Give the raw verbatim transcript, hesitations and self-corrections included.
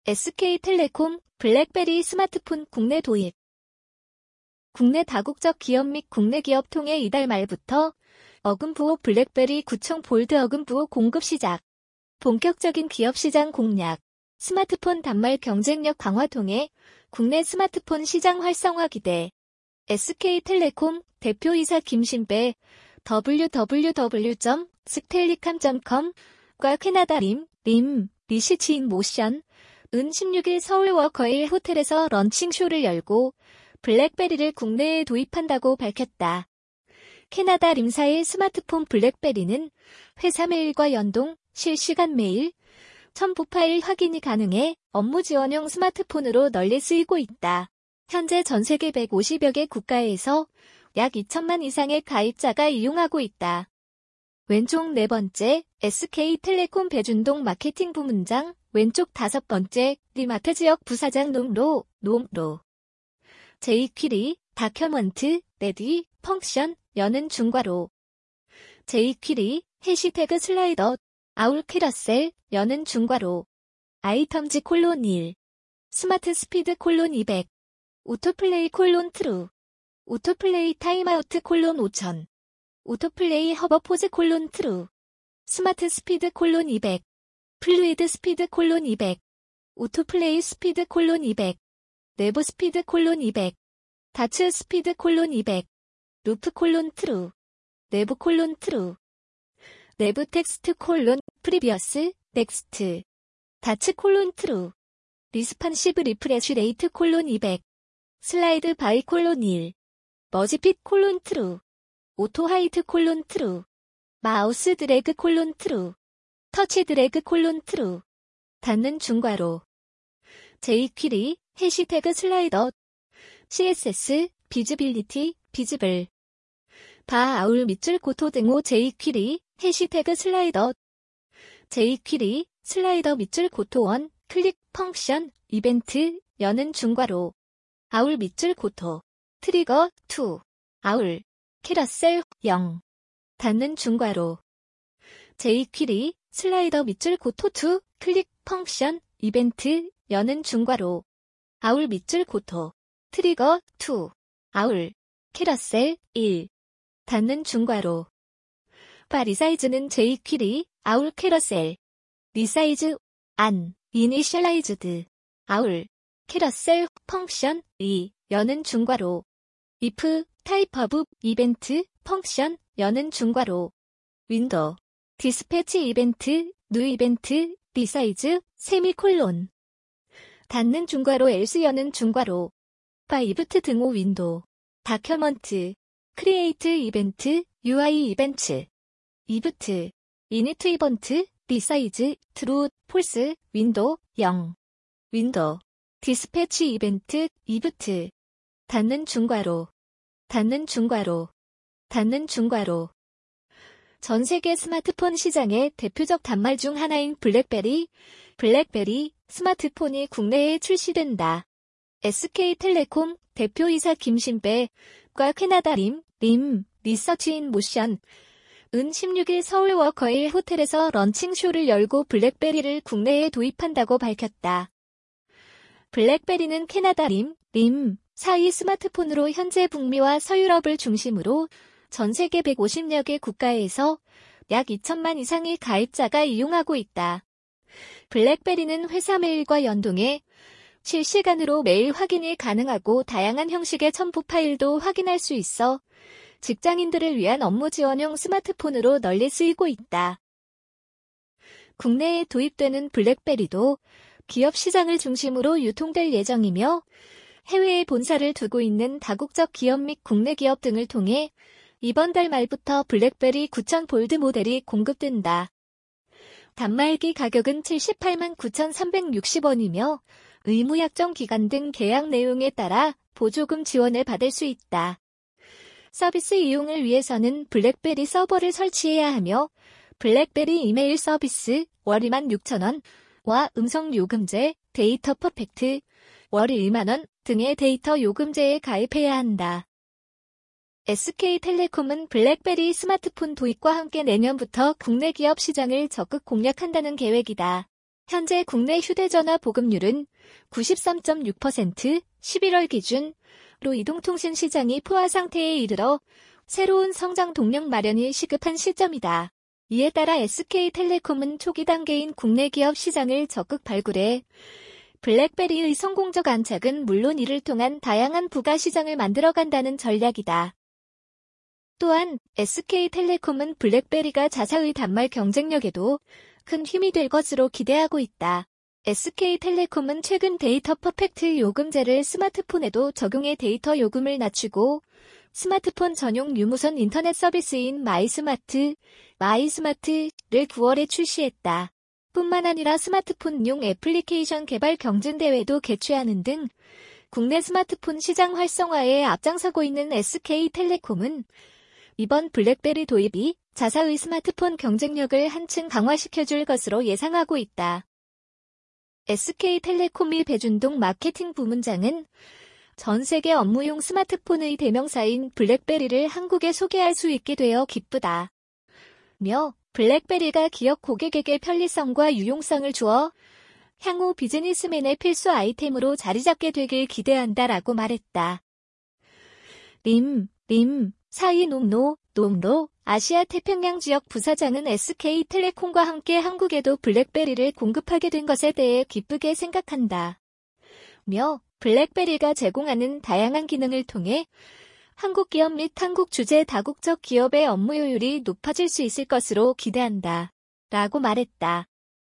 에스케이텔레콤 블랙베리 스마트폰 국내 도입. 국내 다국적 기업 및 국내 기업 통해 이달 말부터 어금부호 블랙베리 구청 볼드 어금부호 공급 시작. 본격적인 기업 시장 공략, 스마트폰 단말 경쟁력 강화 통해 국내 스마트폰 시장 활성화 기대. 에스케이텔레콤 대표이사 김신배 더블유 더블유 더블유 점 스텔리캄 점 컴과 캐나다 림, 림, 리시치인 모션, 은 십육 일 서울 워커힐 호텔에서 런칭쇼를 열고 블랙베리를 국내에 도입한다고 밝혔다. 캐나다 림사의 스마트폰 블랙베리는 회사 메일과 연동, 실시간 메일, 첨부 파일 확인이 가능해 업무 지원용 스마트폰으로 널리 쓰이고 있다. 현재 전 세계 백오십여 개 국가에서 약 이천만 이상의 가입자가 이용하고 있다. 왼쪽 네 번째, 에스케이텔레콤 배준동 마케팅 부문장, 왼쪽 다섯 번째, 리마트 지역 부사장 놈로, 놈로. 제이퀴리, 다큐먼트, 레디, 펑션, 여는 중괄호. 제이퀴리, 해시태그 슬라이더, 아울 캐러셀, 여는 중괄호. 아이텀즈 콜론 일. 스마트 스피드 콜론 이백. 오토플레이 콜론 트루. 오토플레이 타임아우트 콜론 오천. 오토플레이 허버포즈 콜론 트루. 스마트 스피드 콜론 이백. 플루이드 스피드 콜론 이백. 오토플레이 스피드 콜론 이백. 내부 스피드 콜론 이백. 다츠 스피드 콜론 이백. 루프 콜론 트루. 내부 콜론 트루. 내부 텍스트 콜론 프리비어스 넥스트. 다츠 콜론 트루. 리스판시브 리프레쉬 레이트 콜론 이백. 슬라이드 바이 콜론 일. 머지핏 콜론 트루. 오토 하이트 콜론 트루. 마우스 드래그 콜론 트루. 터치 드래그 콜론 트루. 닫는 중괄호. 제이퀴리, 해시태그 슬라이더. 씨에스에스, 비즈빌리티, 비즈블. 바 아울 밑줄 고토 등호 제이퀴리, 해시태그 슬라이더. 제이퀴리, 슬라이더 밑줄 고토 원, 클릭, 펑션, 이벤트, 여는 중괄호. 아울 밑줄 고토. 트리거, 이. 아울. 캐러셀, 영. 닫는 중괄호. 제이퀴리, 슬라이더 밑줄 고토 이, 클릭, 펑션, 이벤트, 여는 중괄호. 아울 밑줄 고토. 트리거, 이. 아울. 캐러셀, 일. 닫는 중괄호. 바 리사이즈는 제이퀴리, 아울 캐러셀. 리사이즈, 안, 이니셜라이즈드. 아울. 캐러셀, 펑션, 이, 여는 중괄호. if, 타입 오브, 이벤트, 펑션, 여는 중괄호. 윈도우. 디스패치 이벤트, 뉴 이벤트, 리사이즈, 세미콜론. 닫는 중괄호 else 여는 중괄호. 바이브트 등호 윈도우. 다큐먼트. 크리에이트 이벤트, 유아이 이벤트. 이브트. 이니트 이번트, 리사이즈, 트루, 폴스, 윈도우, 영. 윈도우. 디스패치 이벤트, 이브트. 닫는 중괄호. 닫는 중괄호. 닫는 중괄호. 전 세계 스마트폰 시장의 대표적 단말 중 하나인 블랙베리, 블랙베리 스마트폰이 국내에 출시된다. 에스케이텔레콤 대표이사 김신배과 캐나다 림, 림, 리서치인 모션, 은 십육 일 서울 워커힐 호텔에서 런칭쇼를 열고 블랙베리를 국내에 도입한다고 밝혔다. 블랙베리는 캐나다 림, 림, 사위 스마트폰으로 현재 북미와 서유럽을 중심으로 전 세계 백오십여 개 국가에서 약 이천만 이상의 가입자가 이용하고 있다. 블랙베리는 회사 메일과 연동해 실시간으로 메일 확인이 가능하고 다양한 형식의 첨부 파일도 확인할 수 있어 직장인들을 위한 업무 지원용 스마트폰으로 널리 쓰이고 있다. 국내에 도입되는 블랙베리도 기업 시장을 중심으로 유통될 예정이며 해외에 본사를 두고 있는 다국적 기업 및 국내 기업 등을 통해 이번 달 말부터 블랙베리 구천 볼드 모델이 공급된다. 단말기 가격은 칠십팔만 구천삼백육십 원이며 의무 약정 기간 등 계약 내용에 따라 보조금 지원을 받을 수 있다. 서비스 이용을 위해서는 블랙베리 서버를 설치해야 하며 블랙베리 이메일 서비스 월 이만 육천 원와 음성 요금제, 데이터 퍼펙트 월 일만 원 등의 데이터 요금제에 가입해야 한다. 에스케이텔레콤은 블랙베리 스마트폰 도입과 함께 내년부터 국내 기업 시장을 적극 공략한다는 계획이다. 현재 국내 휴대전화 보급률은 구십삼 점 육 퍼센트, 십일월 기준으로 이동통신 시장이 포화 상태에 이르러 새로운 성장 동력 마련이 시급한 시점이다. 이에 따라 에스케이텔레콤은 초기 단계인 국내 기업 시장을 적극 발굴해 블랙베리의 성공적 안착은 물론 이를 통한 다양한 부가 시장을 만들어간다는 전략이다. 또한 에스케이텔레콤은 블랙베리가 자사의 단말 경쟁력에도 큰 힘이 될 것으로 기대하고 있다. 에스케이텔레콤은 최근 데이터 퍼펙트 요금제를 스마트폰에도 적용해 데이터 요금을 낮추고 스마트폰 전용 유무선 인터넷 서비스인 마이스마트, 마이스마트를 구월에 출시했다. 뿐만 아니라 스마트폰용 애플리케이션 개발 경진대회도 개최하는 등 국내 스마트폰 시장 활성화에 앞장서고 있는 에스케이텔레콤은 이번 블랙베리 도입이 자사의 스마트폰 경쟁력을 한층 강화시켜줄 것으로 예상하고 있다. 에스케이텔레콤의 배준동 마케팅 부문장은 전 세계 업무용 스마트폰의 대명사인 블랙베리를 한국에 소개할 수 있게 되어 기쁘다. 며 블랙베리가 기업 고객에게 편리성과 유용성을 주어 향후 비즈니스맨의 필수 아이템으로 자리잡게 되길 기대한다라고 말했다. 림, 림, 사이놈노, 놈로 아시아 태평양 지역 부사장은 에스케이텔레콤과 함께 한국에도 블랙베리를 공급하게 된 것에 대해 기쁘게 생각한다. 며 블랙베리가 제공하는 다양한 기능을 통해 한국 기업 및 한국 주재 다국적 기업의 업무 효율이 높아질 수 있을 것으로 기대한다. 라고 말했다.